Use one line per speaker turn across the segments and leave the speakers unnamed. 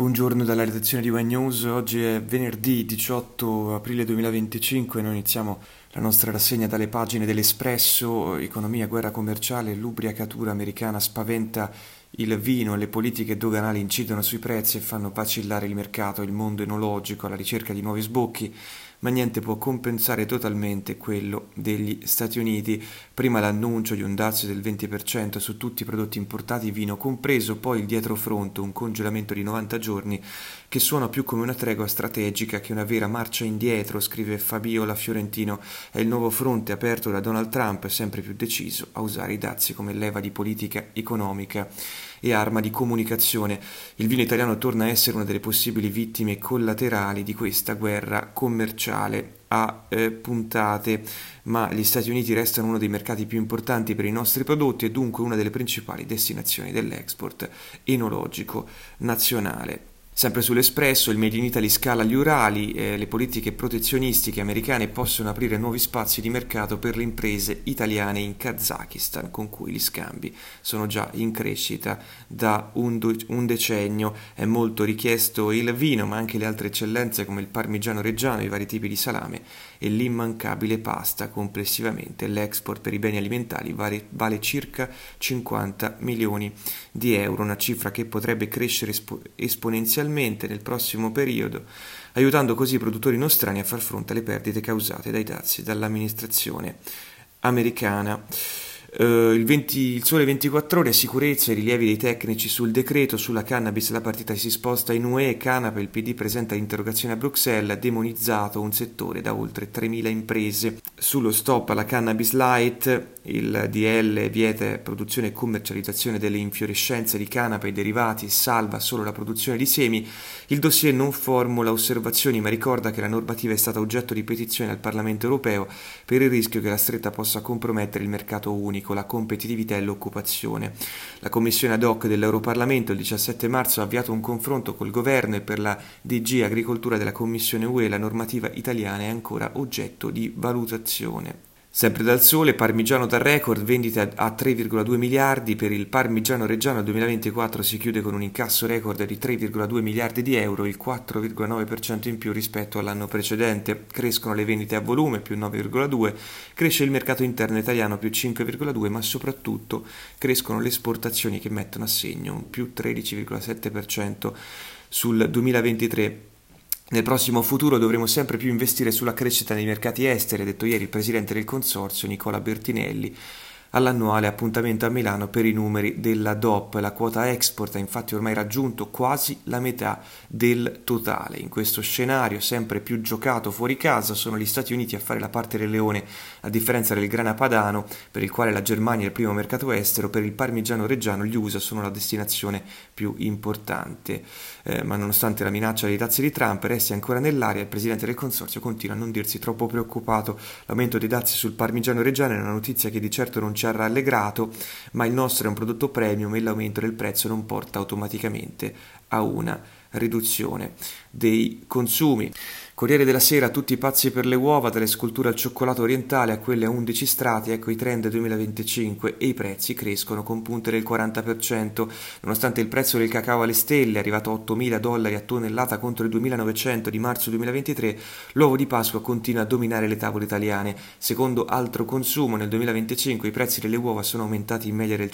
Buongiorno dalla redazione di One News, oggi è venerdì 18 aprile 2025 e noi iniziamo la nostra rassegna dalle pagine dell'Espresso. Economia, guerra commerciale, l'ubriacatura americana spaventa il vino, le politiche doganali incidono sui prezzi e fanno vacillare il mercato, il mondo enologico alla ricerca di nuovi sbocchi, ma niente può compensare totalmente quello degli Stati Uniti. Prima l'annuncio di un dazio del 20% su tutti i prodotti importati, vino compreso, poi il dietrofront, un congelamento di 90 giorni che suona più come una tregua strategica che una vera marcia indietro, scrive Fabiola Fiorentino. È il nuovo fronte aperto da Donald Trump, sempre più deciso a usare i dazi come leva di politica economica e arma di comunicazione. Il vino italiano torna a essere una delle possibili vittime collaterali di questa guerra commerciale a puntate, ma gli Stati Uniti restano uno dei mercati più importanti per i nostri prodotti e dunque una delle principali destinazioni dell'export enologico nazionale. Sempre sull'Espresso, il Made in Italy scala gli Urali, le politiche protezionistiche americane possono aprire nuovi spazi di mercato per le imprese italiane in Kazakistan, con cui gli scambi sono già in crescita da un decennio. È molto richiesto il vino, ma anche le altre eccellenze come il parmigiano reggiano, i vari tipi di salame e l'immancabile pasta. Complessivamente l'export per i beni alimentari vale circa 50 milioni di euro, una cifra che potrebbe crescere esponenzialmente nel prossimo periodo, aiutando così i produttori nostrani a far fronte alle perdite causate dai dazi dall'amministrazione americana. Il Sole 24 Ore, sicurezza e rilievi dei tecnici sul decreto sulla cannabis, la partita si sposta in UE, Canapa, il PD presenta l'interrogazione a Bruxelles, demonizzato un settore da oltre 3.000 imprese. Sullo stop alla cannabis light, il DL vieta produzione e commercializzazione delle infiorescenze di canapa e derivati, salva solo la produzione di semi. Il dossier non formula osservazioni ma ricorda che la normativa è stata oggetto di petizione al Parlamento europeo per il rischio che la stretta possa compromettere il mercato unico, la competitività e l'occupazione. La commissione ad hoc dell'Europarlamento il 17 marzo ha avviato un confronto col governo e per la DG Agricoltura della Commissione UE la normativa italiana è ancora oggetto di valutazione. Sempre dal Sole, Parmigiano da record, vendite a 3,2 miliardi, per il Parmigiano Reggiano 2024 si chiude con un incasso record di 3,2 miliardi di euro, il 4,9% in più rispetto all'anno precedente, crescono le vendite a volume più 9,2, cresce il mercato interno italiano più 5,2, ma soprattutto crescono le esportazioni che mettono a segno un più 13,7% sul 2023. Nel prossimo futuro dovremo sempre più investire sulla crescita nei mercati esteri, ha detto ieri il presidente del consorzio Nicola Bertinelli all'annuale appuntamento a Milano per i numeri della DOP. La quota export ha infatti ormai raggiunto quasi la metà del totale. In questo scenario sempre più giocato fuori casa sono gli Stati Uniti a fare la parte del leone, a differenza del grana padano, per il quale la Germania è il primo mercato estero. Per il parmigiano reggiano gli USA sono la destinazione più importante. Ma nonostante la minaccia dei dazi di Trump resti ancora nell'aria, il presidente del consorzio continua a non dirsi troppo preoccupato. L'aumento dei dazi sul parmigiano reggiano è una notizia che di certo non ci ha rallegrato, ma il nostro è un prodotto premium e l'aumento del prezzo non porta automaticamente a una riduzione dei consumi. Corriere della Sera, tutti pazzi per le uova, dalle sculture al cioccolato orientale a quelle a 11 strati, ecco i trend 2025 e i prezzi crescono con punte del 40%, nonostante il prezzo del cacao alle stelle, arrivato a $8.000 a tonnellata contro i 2.900 di marzo 2023, l'uovo di Pasqua continua a dominare le tavole italiane. Secondo Altro Consumo, nel 2025 i prezzi delle uova sono aumentati in media del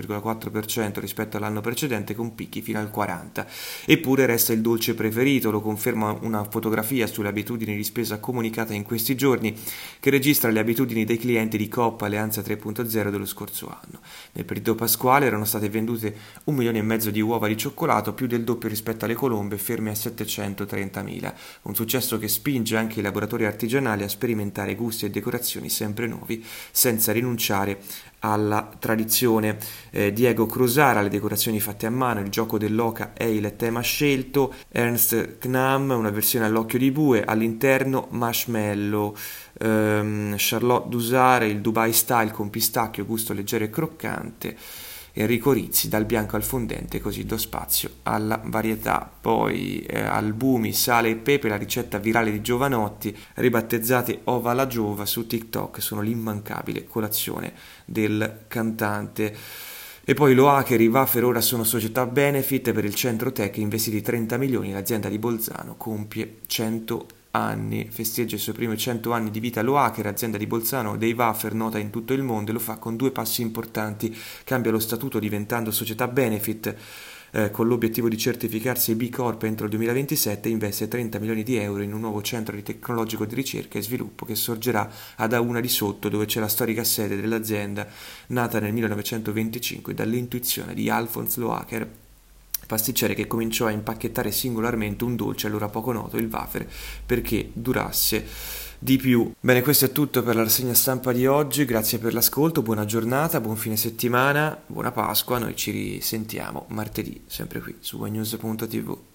5,4% rispetto all'anno precedente, con picchi fino al 40%. Eppure resta il dolce preferito, lo conferma una fotografia sulle abitudini di spesa comunicata in questi giorni, che registra le abitudini dei clienti di Coop Alleanza 3.0 dello scorso anno. Nel periodo pasquale erano state vendute 1,5 milioni di uova di cioccolato, più del doppio rispetto alle colombe, ferme a 730.000, un successo che spinge anche i laboratori artigianali a sperimentare gusti e decorazioni sempre nuovi, senza rinunciare alla tradizione. Diego Crosara, le decorazioni fatte a mano, il gioco dell'oca è il tema scelto, Ernst Knam, una versione all'occhio di bue, all'interno marshmallow, Charlotte Dusare, il Dubai Style con pistacchio, gusto leggero e croccante, Enrico Rizzi, dal bianco al fondente, così do spazio alla varietà. Poi albumi, sale e pepe, la ricetta virale di Giovanotti, ribattezzati Ova alla Giova su TikTok, sono l'immancabile colazione del cantante. E poi lo Hacker, i Wafer ora sono società benefit per il centro tech, investiti 30 milioni, l'azienda di Bolzano compie 100 anni, festeggia i suoi primi 100 anni di vita. Lo Hacker, azienda di Bolzano dei Wafer nota in tutto il mondo, e lo fa con due passi importanti: cambia lo statuto diventando società benefit con l'obiettivo di certificarsi B Corp entro il 2027, investe 30 milioni di euro in un nuovo centro tecnologico di ricerca e sviluppo che sorgerà ad Auna di Sotto, dove c'è la storica sede dell'azienda nata nel 1925 dall'intuizione di Alphonse Loacker, pasticcere che cominciò a impacchettare singolarmente un dolce allora poco noto, il wafer, perché durasse di più. Bene, questo è tutto per la rassegna stampa di oggi, grazie per l'ascolto, buona giornata, buon fine settimana, buona Pasqua, noi ci risentiamo martedì, sempre qui su wnews.tv.